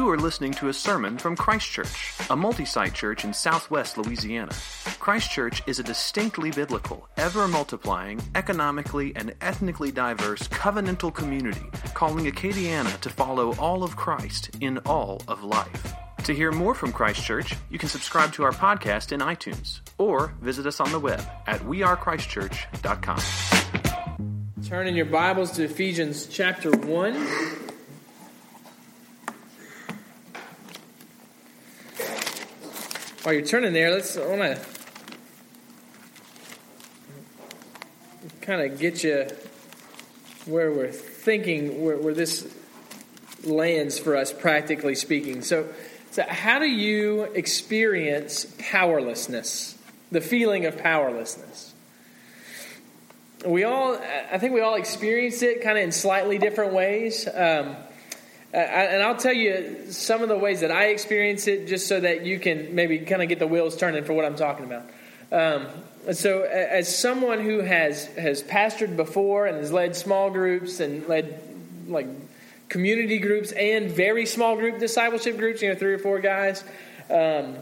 You are listening to a sermon from Christ Church, a multi-site church in southwest Louisiana. Christ Church is a distinctly biblical, ever-multiplying, economically and ethnically diverse covenantal community calling Acadiana to follow all of Christ in all of life. To hear more from Christ Church, you can subscribe to our podcast in iTunes or visit us on the web at wearechristchurch.com. Turn in your Bibles to Ephesians chapter 1. While you're turning there, I want to kind of get you where we're thinking, where this lands for us, practically speaking. So how do you experience powerlessness, the feeling of powerlessness? I think we all experience it kind of in slightly different ways. And I'll tell you some of the ways that I experience it, just so that you can maybe kind of get the wheels turning for what I'm talking about. So as someone who has pastored before and has led small groups and led like community groups and very small group discipleship groups, 3 or 4 guys, and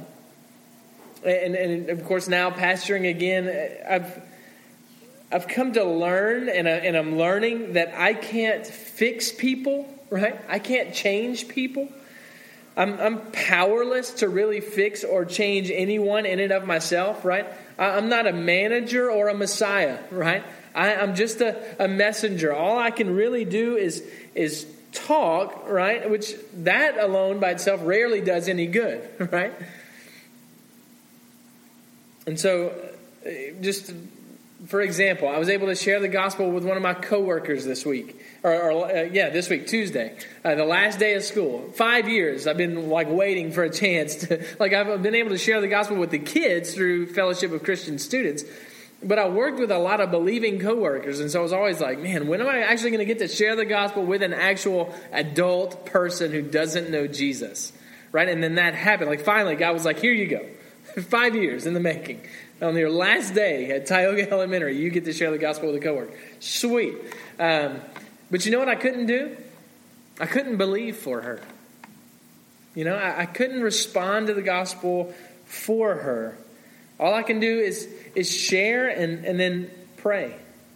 of course now pastoring again, I've come to learn, and I'm learning that I can't fix people. Right? I can't change people. I'm powerless to really fix or change anyone in and of myself, right? I'm not a manager or a Messiah, right? I'm just a messenger. All I can really do is talk, right? Which that alone by itself rarely does any good, right? And so, just for example, I was able to share the gospel with one of my coworkers this week. This week, Tuesday, the last day of school. 5 years I've been waiting for a chance to, I've been able to share the gospel with the kids through Fellowship of Christian Students. But I worked with a lot of believing coworkers, and so I was always like, man, when am I actually going to get to share the gospel with an actual adult person who doesn't know Jesus, right? And then that happened. Finally, God was like, here you go. 5 years in the making. On your last day at Tioga Elementary, you get to share the gospel with a coworker. Sweet. But you know what I couldn't do? I couldn't believe for her. I couldn't respond to the gospel for her. All I can do is share and then pray.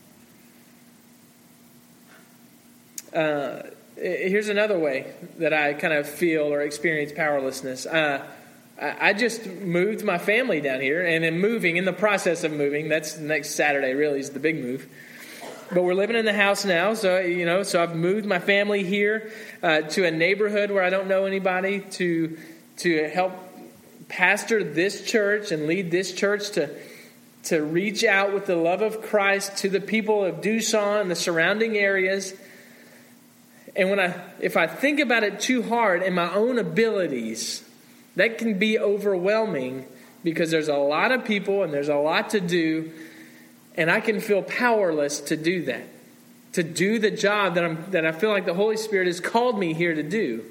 Here's another way that I kind of feel or experience powerlessness. I just moved my family down here, and in the process of moving, that's next Saturday really is the big move. But we're living in the house now, so I've moved my family here to a neighborhood where I don't know anybody to help pastor this church and lead this church to reach out with the love of Christ to the people of Doosan and the surrounding areas. And if I think about it too hard and my own abilities, that can be overwhelming because there's a lot of people and there's a lot to do. And I can feel powerless to do that, to do the job that I feel like the Holy Spirit has called me here to do.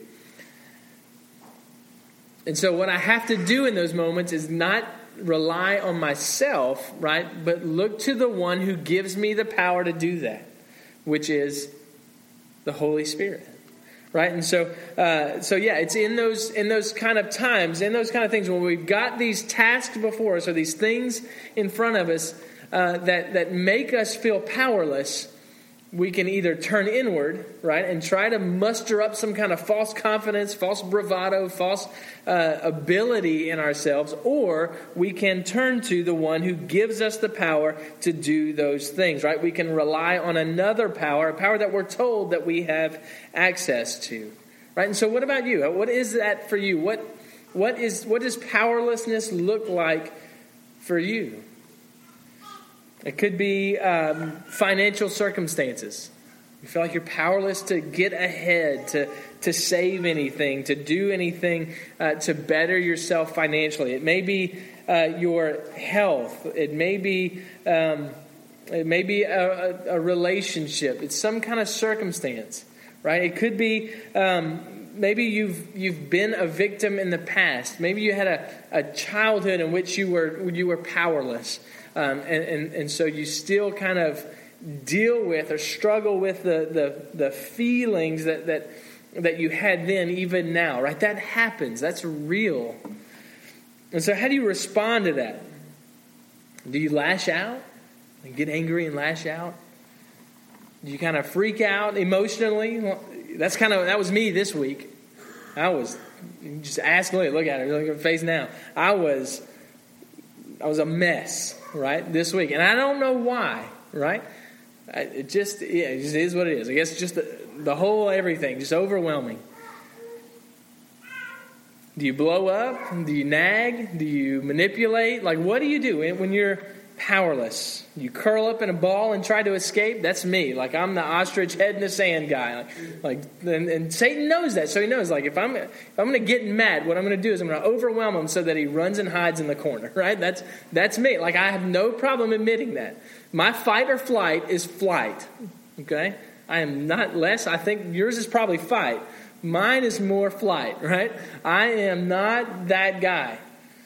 And so what I have to do in those moments is not rely on myself, right? But look to the one who gives me the power to do that, which is the Holy Spirit. Right? And so it's in those kind of times, in those kind of things, when we've got these tasks before us or these things in front of us that make us feel powerless, we can either turn inward, right, and try to muster up some kind of false confidence, false bravado, false ability in ourselves, or we can turn to the one who gives us the power to do those things, right? We can rely on another power, a power that we're told that we have access to, right? And so what about you? What is that for you? What does powerlessness look like for you? It could be financial circumstances. You feel like you're powerless to get ahead, to save anything, to do anything to better yourself financially. It may be your health. It may be a relationship. It's some kind of circumstance, right? It could be maybe you've been a victim in the past. Maybe you had a childhood in which you were powerless. And so you still kind of deal with or struggle with the feelings that that you had then, even now, right? That happens. That's real. And so how do you respond to that? Do you lash out and get angry and lash out? Do you kind of freak out emotionally? That was me this week. Just ask me, look at her, look at her face now. I was a mess, right, this week. And I don't know why, right? It just is what it is. I guess just the whole everything, just overwhelming. Do you blow up? Do you nag? Do you manipulate? Like, what do you do when you're powerless? You curl up in a ball and try to escape? That's me. Like, I'm the ostrich head in the sand guy. And Satan knows that. So he knows, like, if I'm going to get mad, what I'm going to do is I'm going to overwhelm him so that he runs and hides in the corner, right? That's me. Like, I have no problem admitting that. My fight or flight is flight, okay? I am not less. I think yours is probably fight. Mine is more flight, right? I am not that guy.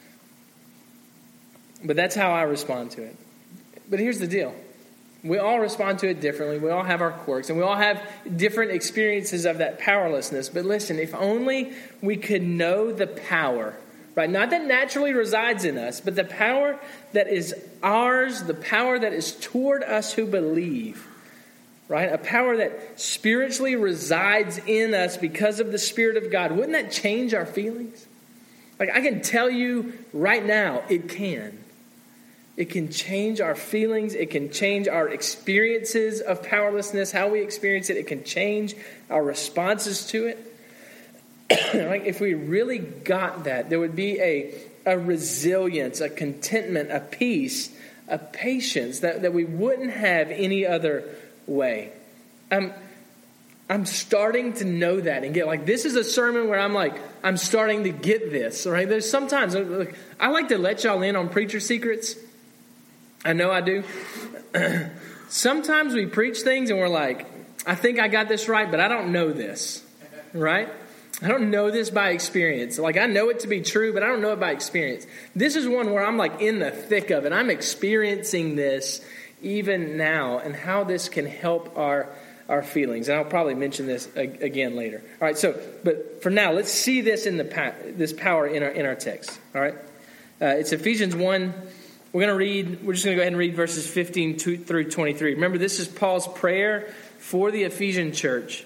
But that's how I respond to it. But here's the deal. We all respond to it differently. We all have our quirks. And we all have different experiences of that powerlessness. But listen, if only we could know the power, right? Not that naturally resides in us, but the power that is ours, the power that is toward us who believe. Right? A power that spiritually resides in us because of the Spirit of God. Wouldn't that change our feelings? Like, I can tell you right now, it can. It can change our feelings. It can change our experiences of powerlessness, how we experience it. It can change our responses to it. Like, if we really got that, there would be a resilience, a contentment, a peace, a patience that we wouldn't have any other way. I'm starting to know that and get like, this is a sermon where I'm starting to get this, right? There's sometimes, I like to let y'all in on preacher secrets. I know I do. Sometimes we preach things and we're like, I think I got this right, but I don't know this, right? I don't know this by experience. Like, I know it to be true, but I don't know it by experience. This is one where I'm like in the thick of it. I'm experiencing this even now, and how this can help our feelings. And I'll probably mention this again later. All right, but for now, let's see this in this power in our text. All right, it's Ephesians 1. We're just going to go ahead and read verses 15 through 23. Remember, this is Paul's prayer for the Ephesian church.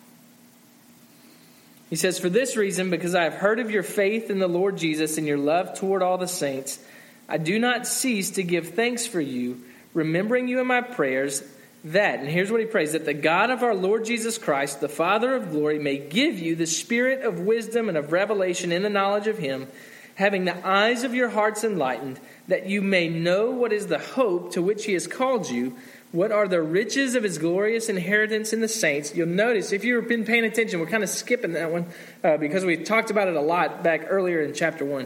He says, "For this reason, because I have heard of your faith in the Lord Jesus and your love toward all the saints, I do not cease to give thanks for you, remembering you in my prayers, that," and here's what he prays, "that the God of our Lord Jesus Christ, the Father of glory, may give you the spirit of wisdom and of revelation in the knowledge of him, having the eyes of your hearts enlightened, that you may know what is the hope to which he has called you, what are the riches of his glorious inheritance in the saints." You'll notice, if you've been paying attention, we're kind of skipping that one because we talked about it a lot back earlier in chapter 1.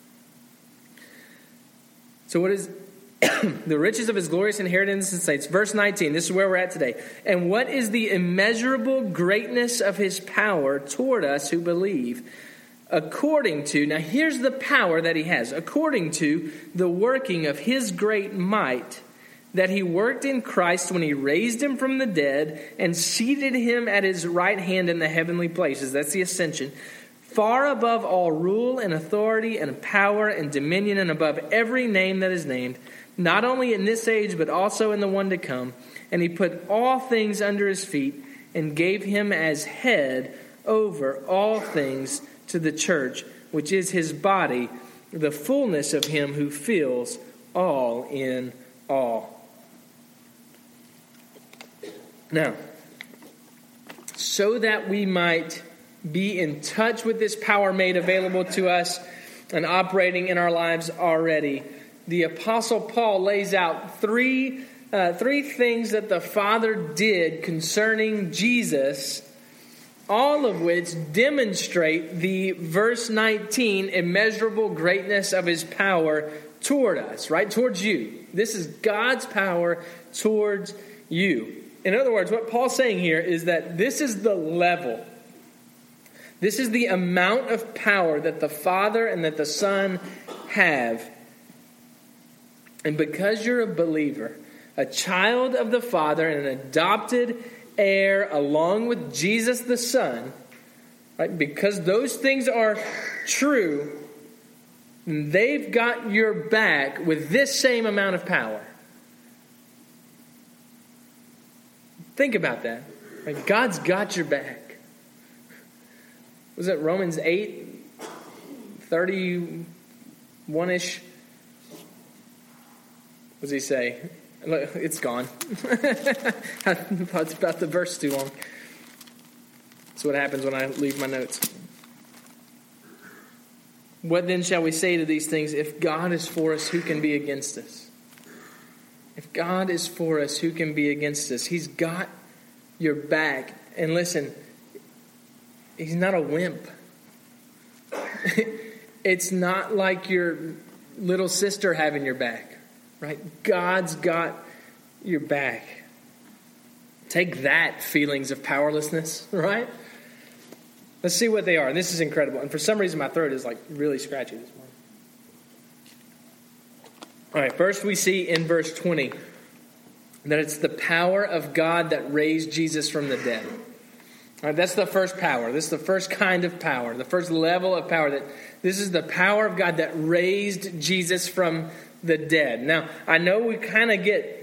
So what is the riches of his glorious inheritance in the saints? Verse 19, this is where we're at today. "And what is the immeasurable greatness of his power toward us who believe, according to," now here's the power that he has, "according to the working of his great might, that he worked in Christ when he raised him from the dead and seated him at his right hand in the heavenly places." That's the ascension. "Far above all rule and authority and power and dominion, and above every name that is named, not only in this age but also in the one to come. And he put all things under his feet and gave him as head over all things to the church, which is his body, the fullness of him who fills all in all." Now, so that we might be in touch with this power made available to us and operating in our lives already, the Apostle Paul lays out three things that the Father did concerning Jesus, all of which demonstrate the verse 19 immeasurable greatness of his power toward us, right? Towards you. This is God's power towards you. In other words, what Paul's saying here is that this is the level. This is the amount of power that the Father and that the Son have. And because you're a believer, a child of the Father and an adopted heir along with Jesus the Son, Right? Because those things are true, they've got your back with this same amount of power. Think about that. Right? God's got your back. Was it Romans 8, 31-ish? What does he say? Look, it's gone. I thought about the verse too long. That's what happens when I leave my notes. What then shall we say to these things? If God is for us, who can be against us? If God is for us, who can be against us? He's got your back. And listen, He's not a wimp. It's not like your little sister having your back, right? God's got your back. Take that, feelings of powerlessness, right? Let's see what they are. This is incredible. And for some reason, my throat is like really scratchy this morning. All right, first we see in verse 20 that it's the power of God that raised Jesus from the dead. All right, that's the first power. This is the first kind of power, the first level of power. That this is the power of God that raised Jesus from the dead. Now, I know we kind of get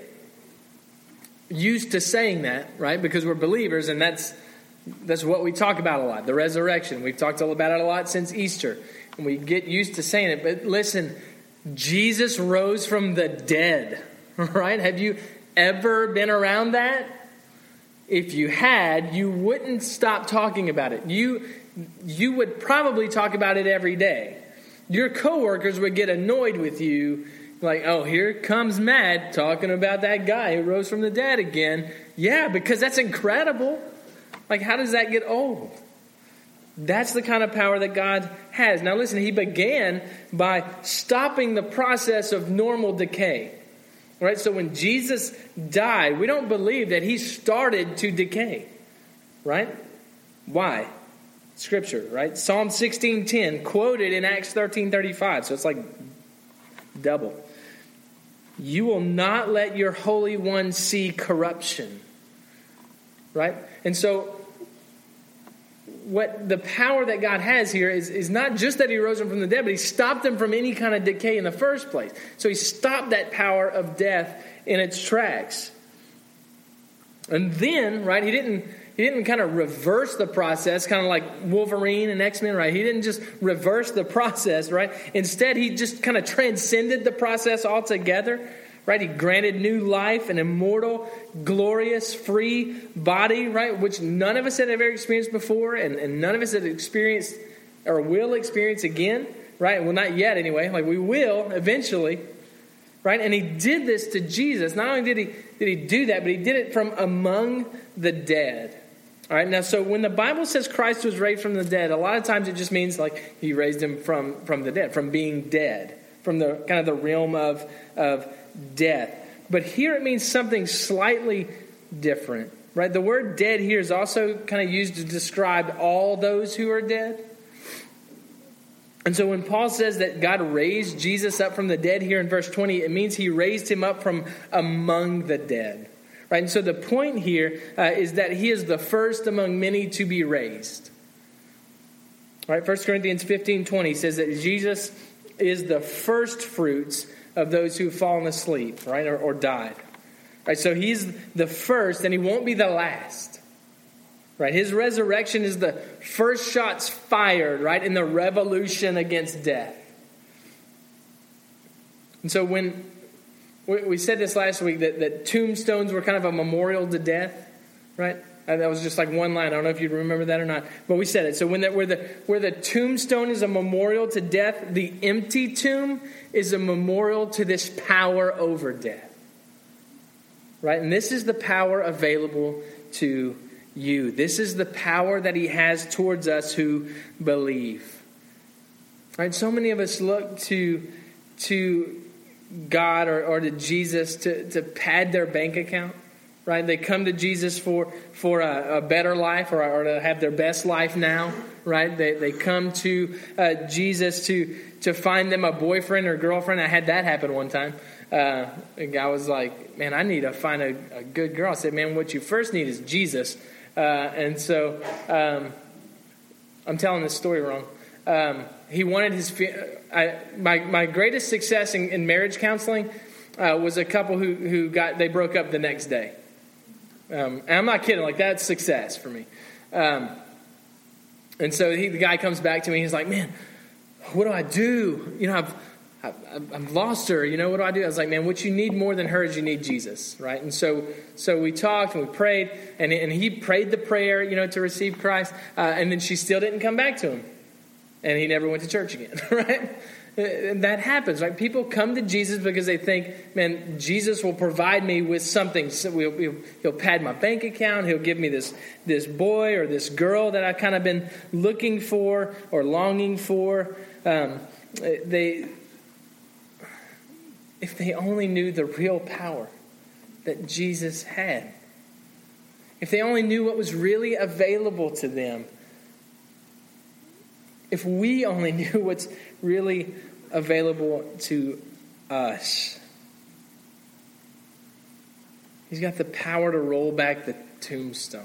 used to saying that, right? Because we're believers, and that's what we talk about a lot, the resurrection. We've talked about it a lot since Easter, and we get used to saying it. But listen, Jesus rose from the dead, right? Have you ever been around that? If you had, you wouldn't stop talking about it. You would probably talk about it every day. Your coworkers would get annoyed with you, like, oh, here comes Matt talking about that guy who rose from the dead again. Yeah, because that's incredible. Like, how does that get old? That's the kind of power that God has. Now listen, He began by stopping the process of normal decay. Right? So when Jesus died, we don't believe that He started to decay. Right? Why? Scripture, right? Psalm 16:10, quoted in Acts 13:35. So it's like double. You will not let your Holy One see corruption. Right? And so what the power that God has here is not just that He rose him from the dead, but He stopped him from any kind of decay in the first place. So He stopped that power of death in its tracks. And then, right, He didn't kind of reverse the process, kind of like Wolverine and X-Men, right? He didn't just reverse the process, right? Instead, He just kind of transcended the process altogether. Right, He granted new life, an immortal, glorious, free body, right, which none of us had ever experienced before, and none of us had experienced or will experience again, right? Well, not yet anyway. Like, we will eventually, right? And He did this to Jesus. Not only did He do that, but He did it from among the dead. All right, now, so when the Bible says Christ was raised from the dead, a lot of times it just means like He raised Him from the dead, from being dead, from the kind of the realm of death. But here it means something slightly different, right? The word dead here is also kind of used to describe all those who are dead. And so when Paul says that God raised Jesus up from the dead here in verse 20, it means He raised Him up from among the dead, right? And so the point here is that He is the first among many to be raised. All right, 1 Corinthians 15:20 says that Jesus is the first fruits of those who've fallen asleep, right, or died. Right, so He's the first, and He won't be the last. Right, His resurrection is the first shots fired, right, in the revolution against death. And so when we said this last week that tombstones were kind of a memorial to death, right? That was just like one line. I don't know if you remember that or not, but we said it. So where the tombstone is a memorial to death, the empty tomb is a memorial to this power over death. Right? And this is the power available to you. This is the power that He has towards us who believe. Right? So many of us look to God or to Jesus to pad their bank account. Right? They come to Jesus for a better life or to have their best life now. Right? They come to Jesus to find them a boyfriend or girlfriend. I had that happen one time. A guy was like, man, I need to find a good girl. I said, man, what you first need is Jesus. And so I'm telling this story wrong. He wanted my greatest success in marriage counseling was a couple who broke up the next day. And I'm not kidding, like that's success for me. And so the guy comes back to me. He's like, "Man, what do I do? You know, I've lost her. You know, what do I do?" I was like, "Man, what you need more than her is you need Jesus, right?" And so we talked and we prayed, and he prayed the prayer, you know, to receive Christ, and then she still didn't come back to him, and he never went to church again, right? And that happens, right? People come to Jesus because they think, man, Jesus will provide me with something. So he'll pad my bank account. He'll give me this boy or this girl that I've kind of been looking for or longing for. If they only knew the real power that Jesus had. If they only knew what was really available to them. If we only knew what's really available to us. He's got the power to roll back the tombstone.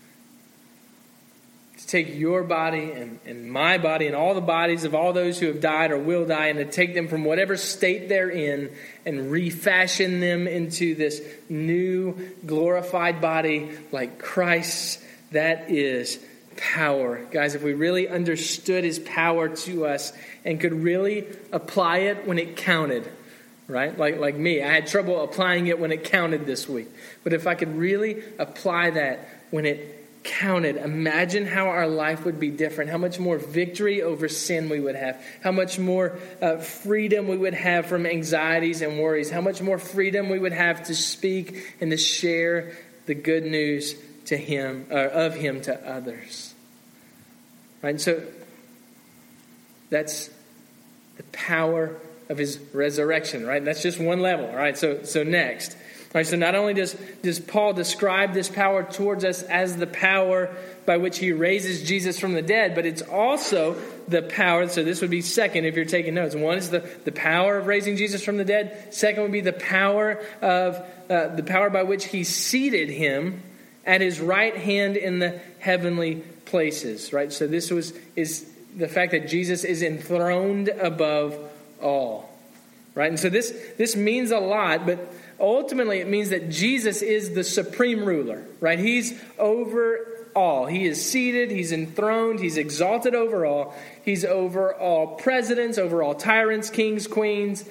To take your body and my body and all the bodies of all those who have died or will die, and to take them from whatever state they're in and refashion them into this new glorified body like Christ. That is power. Guys, if we really understood his power to us and could really apply it when it counted, right? Like me, I had trouble applying it when it counted this week. But if I could really apply that when it counted, imagine how our life would be different, how much more victory over sin we would have, how much more freedom we would have from anxieties and worries, how much more freedom we would have to speak and to share the good news to him, or of him to others. Right? And so that's the power of his resurrection, right? And that's just one level, all right? So next. All right, so not only does Paul describe this power towards us as the power by which he raises Jesus from the dead, but it's also the power, so this would be second if you're taking notes. One is the power of raising Jesus from the dead. Second would be the power by which he seated him at his right hand in the heavenly places, right? So this is the fact that Jesus is enthroned above all, right? And so this means a lot, but ultimately it means that Jesus is the supreme ruler, right? He's over all. He is seated, he's enthroned, he's exalted over all. He's over all presidents, over all tyrants, kings, queens,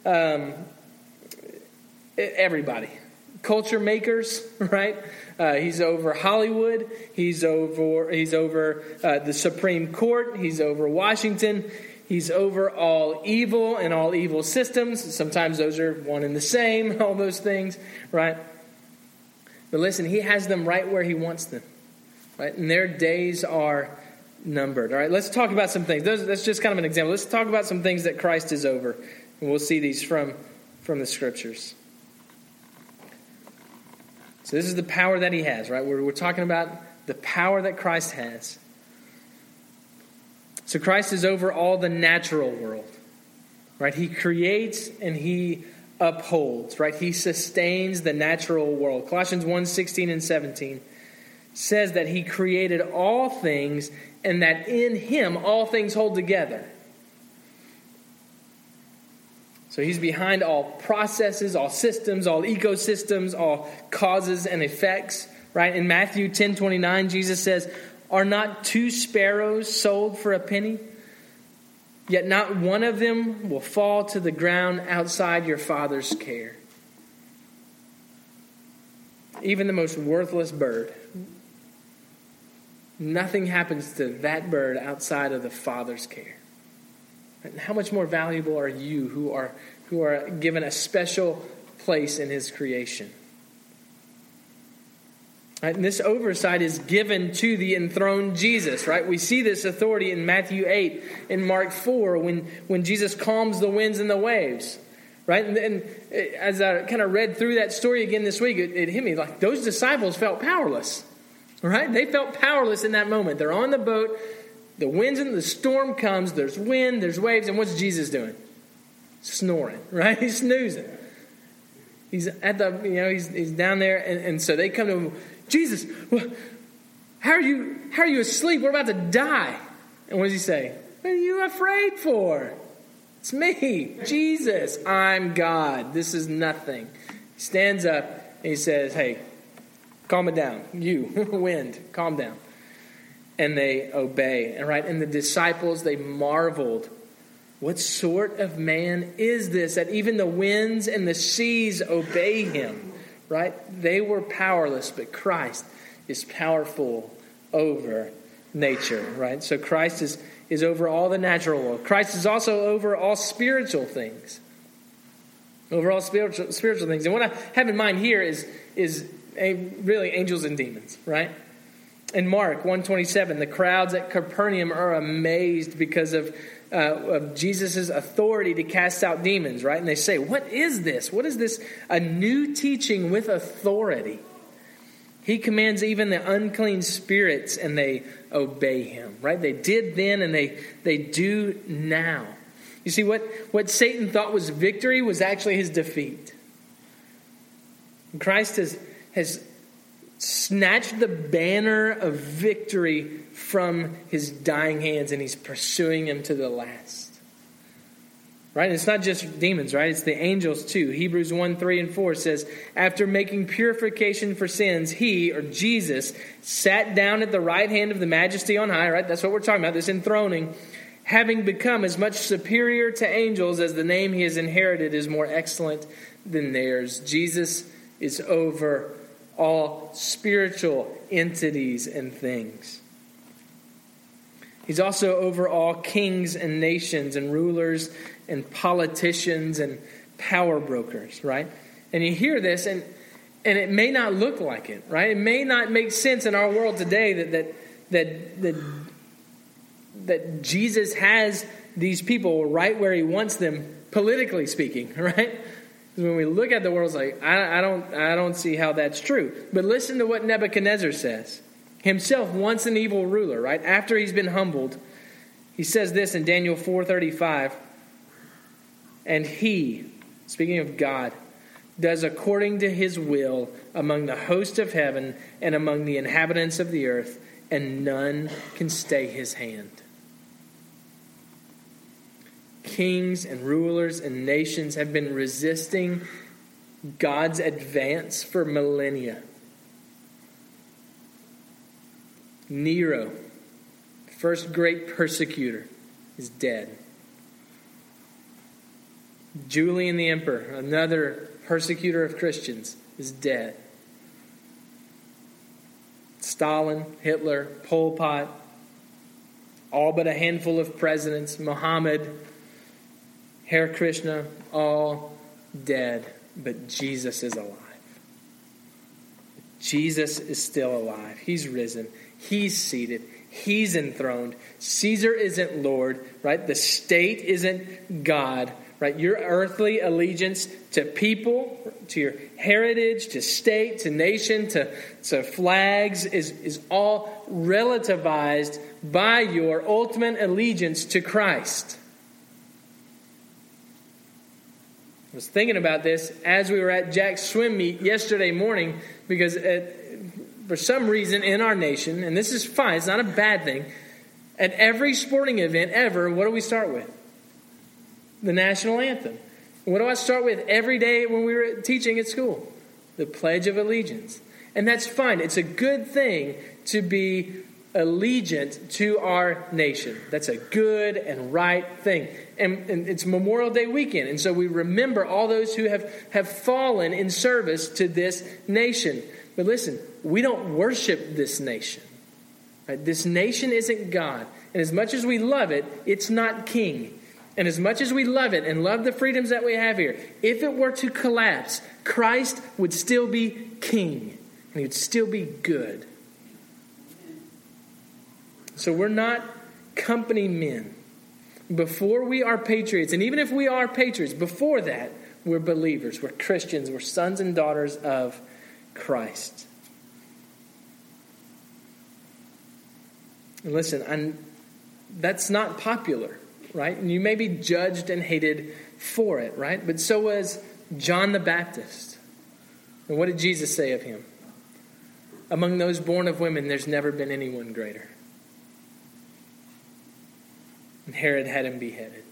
everybody. Culture makers, right? He's over Hollywood. He's over the Supreme Court. He's over Washington. He's over all evil and all evil systems. Sometimes those are one and the same, all those things, right? But listen, he has them right where he wants them, right? And their days are numbered. All right, let's talk about some things. That's just kind of an example. Let's talk about some things that Christ is over. And we'll see these from the scriptures. So this is the power that he has, right? We're talking about the power that Christ has. So Christ is over all the natural world, right? He creates and he upholds, right? He sustains the natural world. Colossians 1:16 and 17 says that he created all things and that in him all things hold together. So he's behind all processes, all systems, all ecosystems, all causes and effects, right? In Matthew 10:29, Jesus says, "Are not 2 sparrows sold for a penny? Yet not one of them will fall to the ground outside your Father's care." Even the most worthless bird. Nothing happens to that bird outside of the Father's care. And how much more valuable are you who are given a special place in his creation? Right? And this oversight is given to the enthroned Jesus, right? We see this authority in Matthew 8, in Mark 4, when Jesus calms the winds and the waves, right? And as I kind of read through that story again this week, it hit me like those disciples felt powerless, right? They felt powerless in that moment. They're on the boat. The winds and the storm comes, there's wind, there's waves, and what's Jesus doing? Snoring, right? He's snoozing. He's at the, he's down there, and so they come to him, "Jesus, how are you asleep? We're about to die." And what does he say? What are you afraid for? It's me, Jesus. I'm God. This is nothing. He stands up and he says, hey, calm it down. You, wind, calm down. And they obey. And the disciples, they marveled. What sort of man is this that even the winds and the seas obey him? Right? They were powerless, but Christ is powerful over nature. Right? So Christ is over all the natural world. Christ is also over all spiritual things. Over all spiritual things. And what I have in mind here is really angels and demons. Right? In Mark 1:27, the crowds at Capernaum are amazed because of Jesus' authority to cast out demons, right? And they say, what is this? What is this? A new teaching with authority. He commands even the unclean spirits and they obey him, right? They did then and they do now. You see, what Satan thought was victory was actually his defeat. Christ has snatched the banner of victory from his dying hands, and he's pursuing him to the last. Right? And it's not just demons, right? It's the angels too. Hebrews 1:3-4 says, after making purification for sins, he, or Jesus, sat down at the right hand of the majesty on high, right? That's what we're talking about, this enthroning, having become as much superior to angels as the name he has inherited is more excellent than theirs. Jesus is over all spiritual entities and things. He's also over all kings and nations and rulers and politicians and power brokers, right? And you hear this and it may not look like it, right? It may not make sense in our world today that Jesus has these people right where he wants them, politically speaking, right? When we look at the world, it's like, I don't see how that's true. But listen to what Nebuchadnezzar says. Himself once an evil ruler, right? After he's been humbled, he says this in Daniel 4:35. And he, speaking of God, does according to his will among the host of heaven and among the inhabitants of the earth, and none can stay his hand. Kings and rulers and nations have been resisting God's advance for millennia. Nero, first great persecutor, is dead. Julian the Emperor, another persecutor of Christians, is dead. Stalin, Hitler, Pol Pot, all but a handful of presidents, Muhammad, Hare Krishna, all dead, but Jesus is alive. Jesus is still alive. He's risen. He's seated. He's enthroned. Caesar isn't Lord, right? The state isn't God, right? Your earthly allegiance to people, to your heritage, to state, to nation, to flags is all relativized by your ultimate allegiance to Christ. I was thinking about this as we were at Jack's swim meet yesterday morning because for some reason in our nation, and this is fine, it's not a bad thing, at every sporting event ever, what do we start with? The national anthem. What do I start with every day when we were teaching at school? The Pledge of Allegiance. And that's fine. It's a good thing to be allegiant to our nation. That's a good and right thing. And it's Memorial Day weekend. And so we remember all those who have fallen in service to this nation. But listen, we don't worship this nation. Right? This nation isn't God. And as much as we love it, it's not king. And as much as we love it and love the freedoms that we have here, if it were to collapse, Christ would still be king. And he would still be good. So we're not company men. Before we are patriots, and even if we are patriots, before that, we're believers. We're Christians. We're sons and daughters of Christ. And listen, that's not popular, right? And you may be judged and hated for it, right? But so was John the Baptist. And what did Jesus say of him? Among those born of women, there's never been anyone greater. And Herod had him beheaded.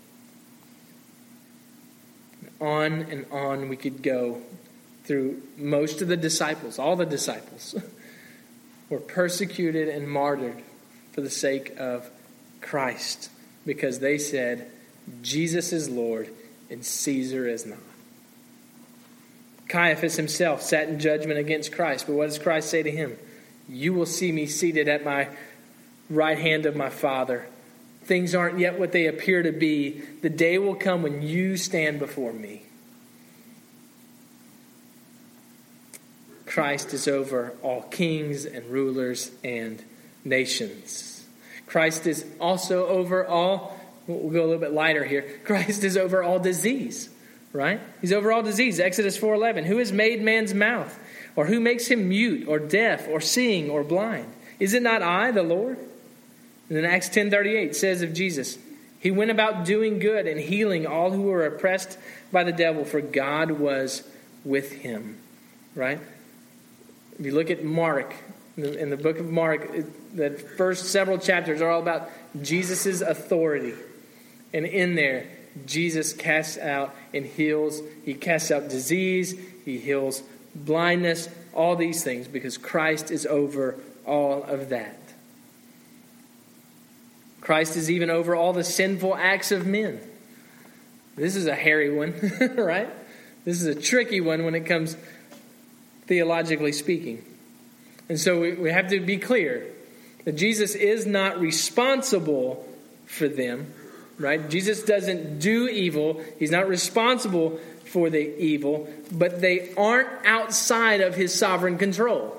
And on we could go through most of the disciples. All the disciples were persecuted and martyred for the sake of Christ, because they said, Jesus is Lord and Caesar is not. Caiaphas himself sat in judgment against Christ. But what does Christ say to him? You will see me seated at my right hand of my Father. Things aren't yet what they appear to be. The day will come when you stand before me. Christ is over all kings and rulers and nations. Christ is also over all, we'll go a little bit lighter here. Christ is over all disease, right? He's over all disease. Exodus 4:11. Who has made man's mouth? Or who makes him mute or deaf or seeing or blind? Is it not I, the Lord? And then Acts 10:38 says of Jesus, he went about doing good and healing all who were oppressed by the devil, for God was with him, right? If you look at Mark, in the book of Mark, the first several chapters are all about Jesus' authority. And in there, Jesus casts out and heals. He casts out disease. He heals blindness. All these things, because Christ is over all of that. Christ is even over all the sinful acts of men. This is a hairy one, right? This is a tricky one when it comes theologically speaking. And so we have to be clear that Jesus is not responsible for them, right? Jesus doesn't do evil. He's not responsible for the evil, but they aren't outside of his sovereign control.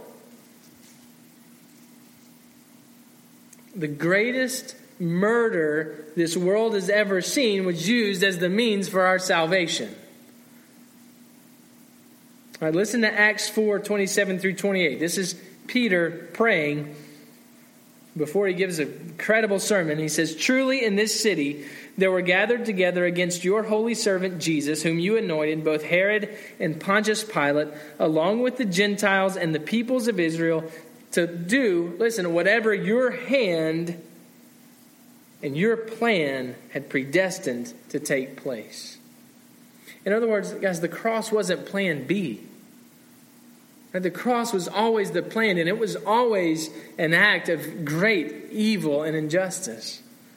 The greatest murder this world has ever seen was used as the means for our salvation. All right, listen to Acts 4:27 through 28. This is Peter praying before he gives an incredible sermon. He says, truly in this city there were gathered together against your holy servant Jesus, whom you anointed, both Herod and Pontius Pilate, along with the Gentiles and the peoples of Israel, to do, listen, whatever your hand and your plan had predestined to take place. In other words, guys, the cross wasn't plan B. The cross was always the plan, and it was always an act of great evil and injustice.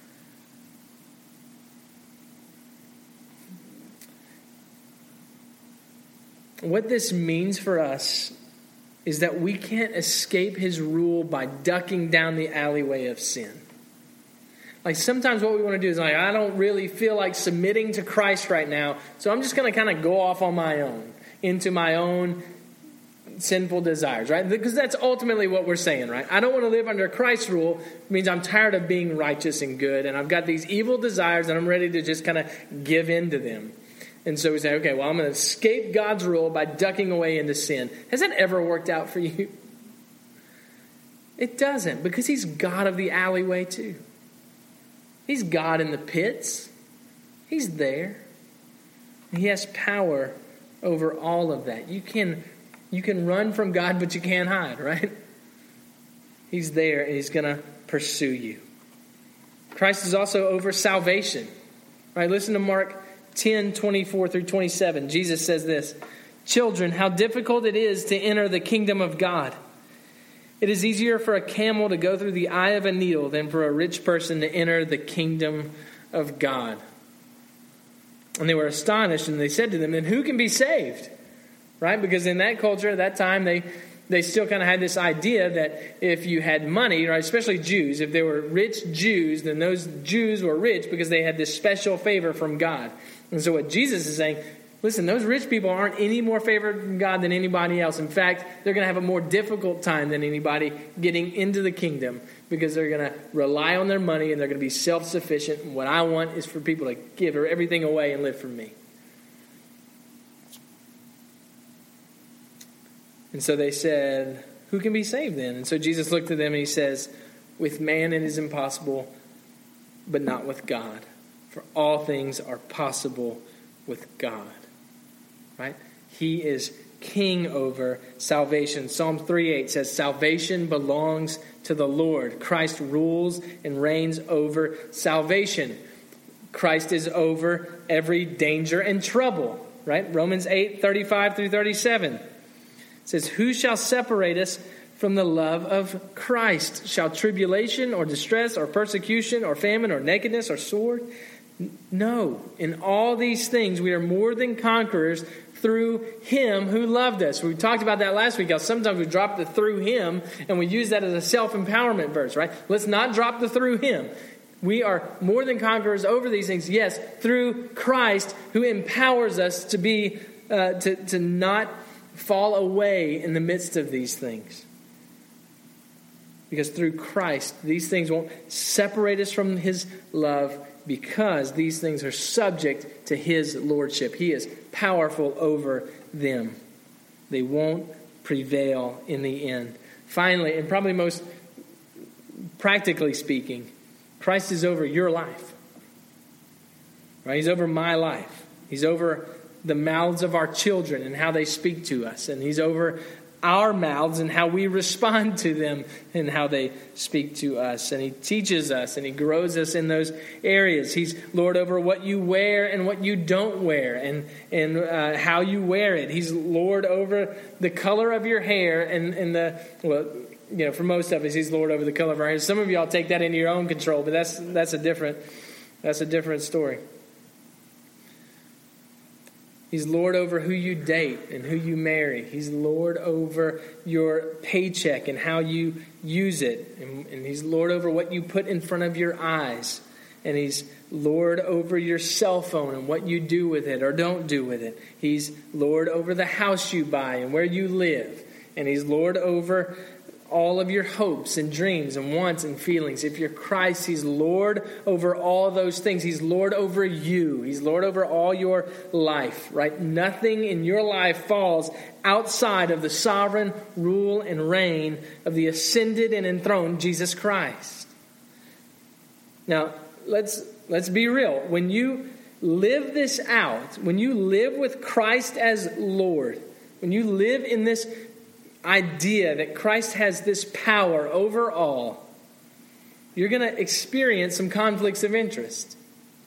What this means for us is that we can't escape his rule by ducking down the alleyway of sin. Like sometimes what we want to do is like, I don't really feel like submitting to Christ right now, so I'm just going to kind of go off on my own, into my own sinful desires, right? Because that's ultimately what we're saying, right? I don't want to live under Christ's rule. It means I'm tired of being righteous and good, and I've got these evil desires, and I'm ready to just kind of give in to them. And so we say, okay, well, I'm going to escape God's rule by ducking away into sin. Has that ever worked out for you? It doesn't, because he's God of the alleyway too. He's God in the pits. He's there. He has power over all of that. You can run from God, but you can't hide, right? He's there, and he's going to pursue you. Christ is also over salvation. Right? Listen to Mark 10:24 through 27. Jesus says this, children, how difficult it is to enter the kingdom of God. It is easier for a camel to go through the eye of a needle than for a rich person to enter the kingdom of God. And they were astonished, and they said to them, then who can be saved? Right? Because in that culture, at that time, they still kind of had this idea that if you had money, right, especially Jews, if they were rich Jews, then those Jews were rich because they had this special favor from God. And so what Jesus is saying, listen, those rich people aren't any more favored from God than anybody else. In fact, they're going to have a more difficult time than anybody getting into the kingdom because they're going to rely on their money and they're going to be self-sufficient. And what I want is for people to give everything away and live for me. And so they said, who can be saved then? And so Jesus looked at them and he says, with man it is impossible, but not with God. For all things are possible with God. Right? He is king over salvation. Psalm 3:8 says, salvation belongs to the Lord. Christ rules and reigns over salvation. Christ is over every danger and trouble, right? Romans 8:35 through 37 says, "Who shall separate us from the love of Christ? Shall tribulation or distress or persecution or famine or nakedness or sword? No, in all these things we are more than conquerors through Him who loved us." We talked about that last week, how sometimes we drop the "through Him" and we use that as a self-empowerment verse, right? Let's not drop the "through Him." We are more than conquerors over these things, yes, through Christ who empowers us to be, to not fall away in the midst of these things. Because through Christ, these things won't separate us from His love, because these things are subject to His lordship. He is powerful over them. They won't prevail in the end. Finally, and probably most practically speaking, Christ is over your life. Right? He's over my life. He's over the mouths of our children and how they speak to us. And He's over our mouths and how we respond to them and how they speak to us. And He teaches us and He grows us in those areas. He's Lord over what you wear and what you don't wear, and how you wear it. He's Lord over the color of your hair and the, well, you know, for most of us, He's Lord over the color of our hair. Some of y'all take that into your own control, but that's a different story. He's Lord over who you date and who you marry. He's Lord over your paycheck and how you use it. And He's Lord over what you put in front of your eyes. And He's Lord over your cell phone and what you do with it or don't do with it. He's Lord over the house you buy and where you live. And He's Lord over all of your hopes and dreams and wants and feelings. If you're Christ, He's Lord over all those things. He's Lord over you. He's Lord over all your life, right? Nothing in your life falls outside of the sovereign rule and reign of the ascended and enthroned Jesus Christ. Now, let's be real. When you live this out, when you live with Christ as Lord, when you live in this idea that Christ has this power over all, you're going to experience some conflicts of interest.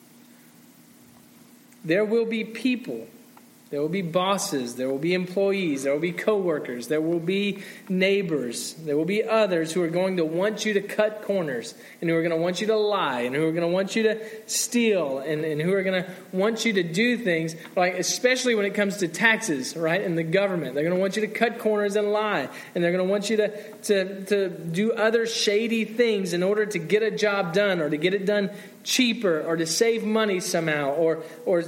There will be people, there will be bosses, there will be employees, there will be coworkers, there will be neighbors, there will be others who are going to want you to cut corners, and who are going to want you to lie, and who are going to want you to steal, and who are going to want you to do things, like especially when it comes to taxes, right, and the government. They're going to want you to cut corners and lie, and they're going to want you to do other shady things in order to get a job done, or to get it done cheaper, or to save money somehow, or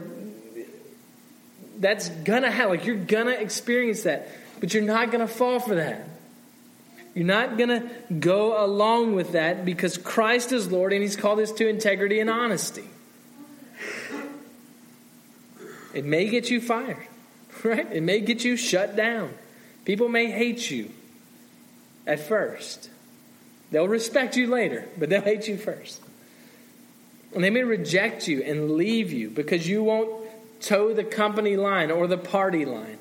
that's gonna happen. Like, you're gonna experience that, but you're not gonna fall for that. You're not gonna go along with that, because Christ is Lord and He's called us to integrity and honesty. It may get you fired, right? It may get you shut down. People may hate you at first. They'll respect you later, but they'll hate you first. And they may reject you and leave you because you won't toe the company line or the party line.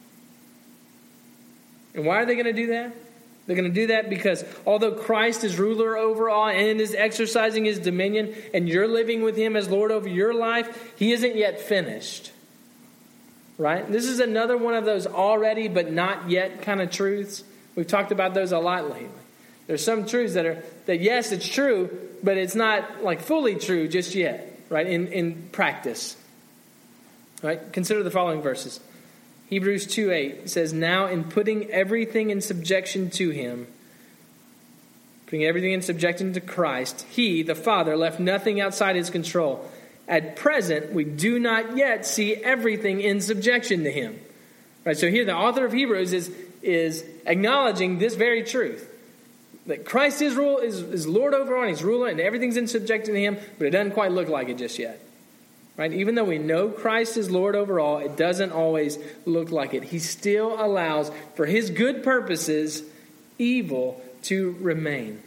And why are they going to do that? They're going to do that because although Christ is ruler over all and is exercising His dominion, and you're living with Him as Lord over your life, He isn't yet finished. Right? This is another one of those already but not yet kind of truths. We've talked about those a lot lately. There's some truths that yes, it's true, but it's not like fully true just yet, right? In practice. Right? Consider the following verses. Hebrews 2:8 says, "Now in putting everything in subjection to Him," putting everything in subjection to Christ, He, the Father, left nothing outside His control. At present, we do not yet see everything in subjection to Him. Right? So here the author of Hebrews is acknowledging this very truth. That Christ is Lord over all, and He's ruler, and everything's in subjection to Him, but it doesn't quite look like it just yet. Right? Even though we know Christ is Lord over all, it doesn't always look like it. He still allows, for His good purposes, evil to remain.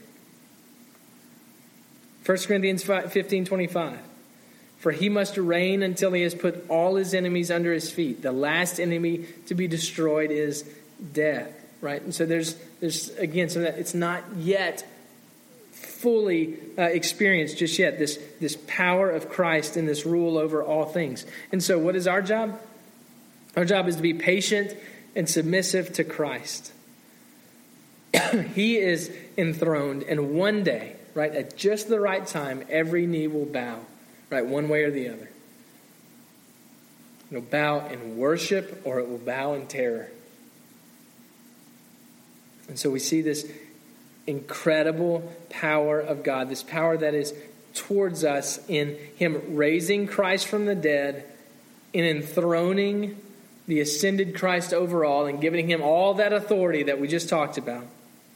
1 Corinthians 15:25. "For He must reign until He has put all His enemies under His feet. The last enemy to be destroyed is death." Right? And so there's again, so that it's not yet fully experienced just yet, this power of Christ and this rule over all things. And so what is our job? Our job is to be patient and submissive to Christ. He is enthroned, and one day, right, at just the right time, every knee will bow, right, one way or the other. It will bow in worship or it will bow in terror. And so we see this incredible power of God, this power that is towards us in Him raising Christ from the dead, in enthroning the ascended Christ over all, and giving Him all that authority that we just talked about.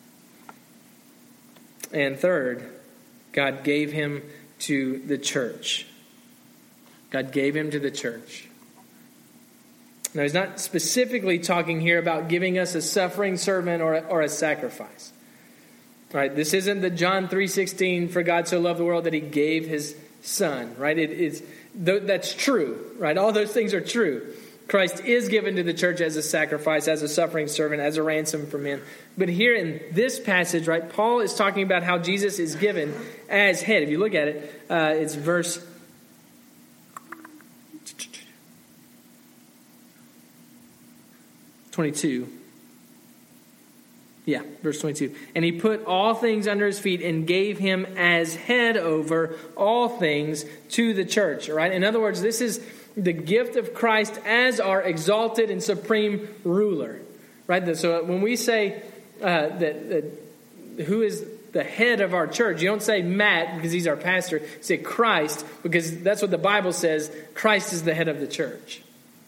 And third, God gave Him to the church. God gave Him to the church. Now, He's not specifically talking here about giving us a suffering servant or a sacrifice. All right, this isn't the John 3:16, for God so loved the world that He gave His Son, right? That's true, right? All those things are true. Christ is given to the church as a sacrifice, as a suffering servant, as a ransom for men. But here in this passage, right, Paul is talking about how Jesus is given as head. If you look at it, it's verse 22. Yeah, verse 22. And He put all things under His feet and gave Him as head over all things to the church. Right? In other words, this is the gift of Christ as our exalted and supreme ruler. Right? So when we say that who is the head of our church, you don't say Matt because he's our pastor. You say Christ because that's what the Bible says. Christ is the head of the church.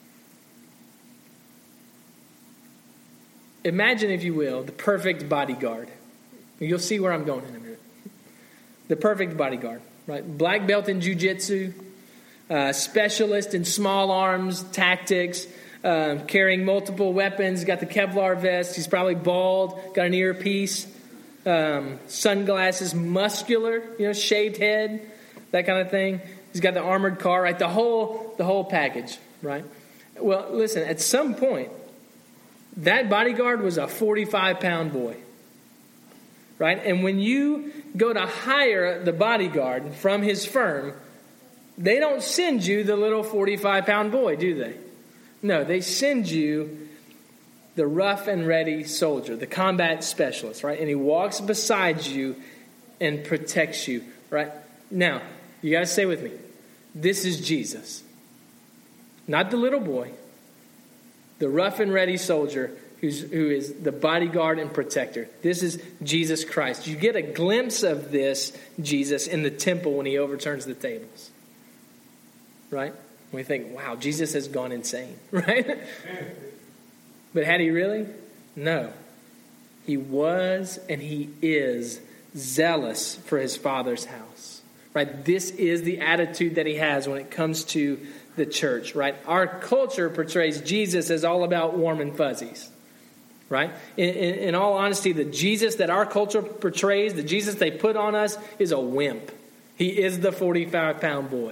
Imagine, if you will, the perfect bodyguard. You'll see where I'm going in a minute. The perfect bodyguard, right? Black belt in jiu-jitsu, specialist in small arms tactics, carrying multiple weapons, got the Kevlar vest. He's probably bald, got an earpiece, sunglasses, muscular, shaved head, that kind of thing. He's got the armored car, right? The whole package, right? Well, listen, at some point, that bodyguard was a 45-pound boy, right? And when you go to hire the bodyguard from his firm, they don't send you the little 45-pound boy, do they? No, they send you the rough and ready soldier, the combat specialist, right? And he walks beside you and protects you, right? Now, you got to stay with me. This is Jesus. Not the little boy. The rough and ready soldier who is the bodyguard and protector. This is Jesus Christ. You get a glimpse of this Jesus in the temple when He overturns the tables. Right? We think, wow, Jesus has gone insane. Right? But had He really? No. He was and He is zealous for His Father's house. Right? This is the attitude that He has when it comes to the church, right? Our culture portrays Jesus as all about warm and fuzzies, right? In all honesty, the Jesus that our culture portrays, the Jesus they put on us, is a wimp. He is the 45-pound boy.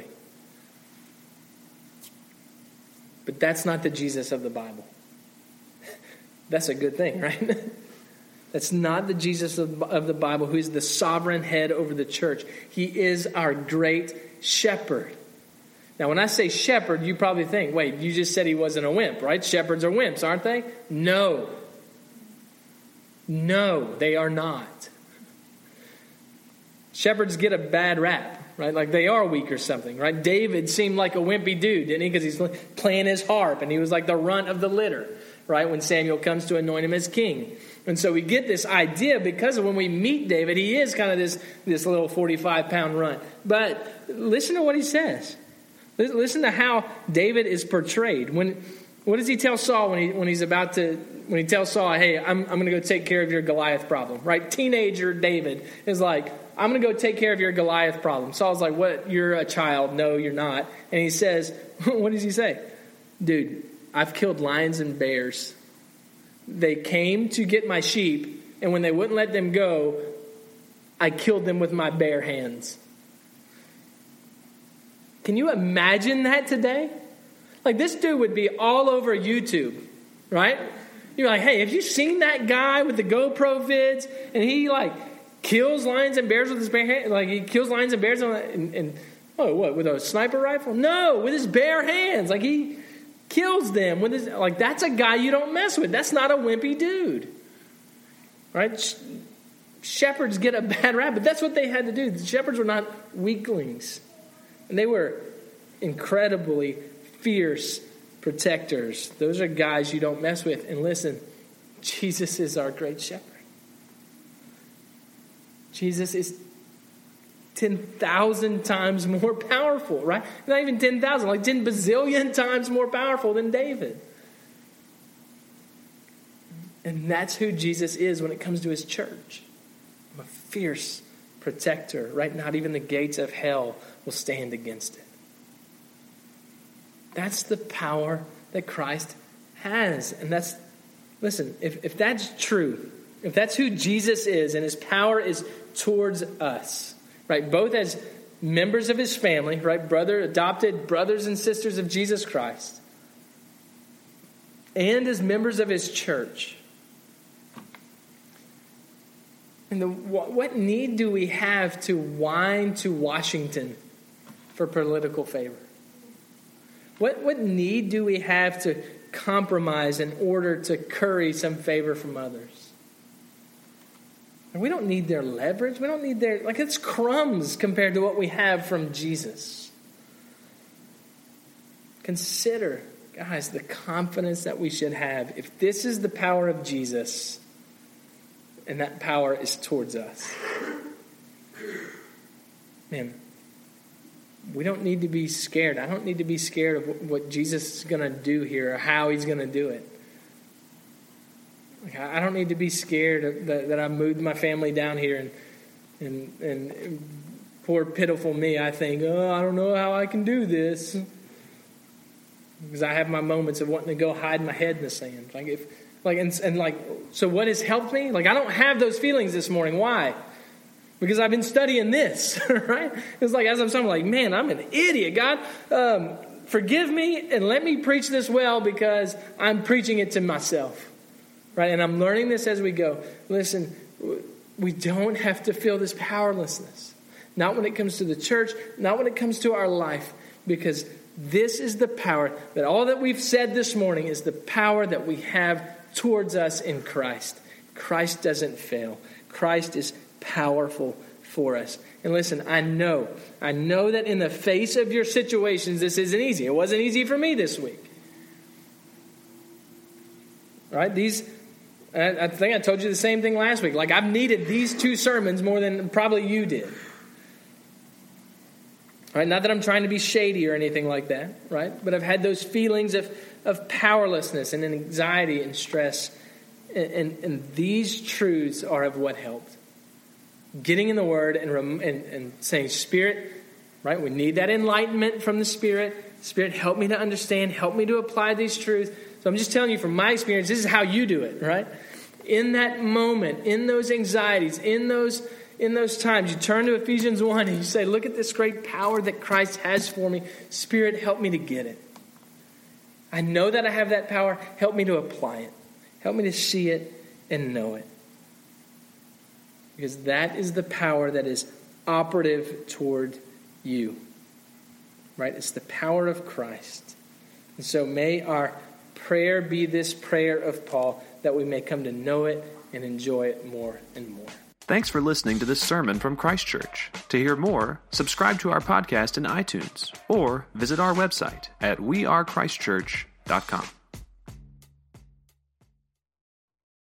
But that's not the Jesus of the Bible. That's a good thing, right? That's not the Jesus of the Bible who is the sovereign head over the church. He is our great shepherd. Now, when I say shepherd, you probably think, wait, you just said He wasn't a wimp, right? Shepherds are wimps, aren't they? No. No, they are not. Shepherds get a bad rap, right? Like they are weak or something, right? David seemed like a wimpy dude, didn't he? Because he's playing his harp and he was like the runt of the litter, right? When Samuel comes to anoint him as king. And so we get this idea because when we meet David, he is kind of this little 45-pound runt. But listen to what he says. Listen to how David is portrayed. What does he tell Saul when he tells Saul, hey, I'm going to go take care of your Goliath problem, right? Teenager David is like, I'm going to go take care of your Goliath problem. Saul's like, what? You're a child. No, you're not. And he says, what does he say? Dude, I've killed lions and bears. They came to get my sheep, and when they wouldn't let them go, I killed them with my bare hands. Can you imagine that today? Like, this dude would be all over YouTube, right? You're like, hey, have you seen that guy with the GoPro vids? And he, kills lions and bears with his bare hand. Like he kills lions and bears with a sniper rifle? No, with his bare hands. Like he kills them with his. Like that's a guy you don't mess with. That's not a wimpy dude, right? Shepherds get a bad rap, but that's what they had to do. The shepherds were not weaklings, and they were incredibly fierce protectors. Those are guys you don't mess with. And listen, Jesus is our great shepherd. Jesus is 10,000 times more powerful, right? Not even 10,000, like 10 bazillion times more powerful than David. And that's who Jesus is when it comes to his church. I'm a fierce protector, right? Not even the gates of hell will stand against it. That's the power that Christ has. And that's, listen, if that's true, if that's who Jesus is and his power is towards us, right? Both as members of his family, right? Adopted brothers and sisters of Jesus Christ, and as members of his church. And what need do we have to whine to Washington for political favor? What need do we have to compromise in order to curry some favor from others? And we don't need their leverage. We don't need their, like, it's crumbs compared to what we have from Jesus. Consider, guys, the confidence that we should have. If this is the power of Jesus, and that power is towards us, man, we don't need to be scared. I don't need to be scared of what Jesus is going to do here or how he's going to do it. Like, I don't need to be scared that I moved my family down here and poor pitiful me, I think, I don't know how I can do this. Because I have my moments of wanting to go hide my head in the sand. So what has helped me? Like, I don't have those feelings this morning. Why? Because I've been studying this, right? It's like, as I'm like, man, I'm an idiot. God, forgive me and let me preach this well because I'm preaching it to myself, right? And I'm learning this as we go. Listen, we don't have to feel this powerlessness. Not when it comes to the church, not when it comes to our life, because this is the power that all that we've said this morning is the power that we have towards us in Christ. Christ doesn't fail. Christ is powerful for us. And listen, I know that in the face of your situations, this isn't easy. It wasn't easy for me this week. All right? I think I told you the same thing last week. Like, I've needed these two sermons more than probably you did. All right? Not that I'm trying to be shady or anything like that, right? But I've had those feelings of powerlessness and anxiety and stress. And these truths are of what helped. Getting in the Word and saying, Spirit, right? We need that enlightenment from the Spirit. Spirit, help me to understand. Help me to apply these truths. So I'm just telling you from my experience, this is how you do it, right? In that moment, in those anxieties, in those times, you turn to Ephesians 1 and you say, look at this great power that Christ has for me. Spirit, help me to get it. I know that I have that power. Help me to apply it. Help me to see it and know it. Because that is the power that is operative toward you. Right? It's the power of Christ. And so may our prayer be this prayer of Paul, that we may come to know it and enjoy it more and more. Thanks for listening to this sermon from Christ Church. To hear more, subscribe to our podcast in iTunes or visit our website at wearechristchurch.com.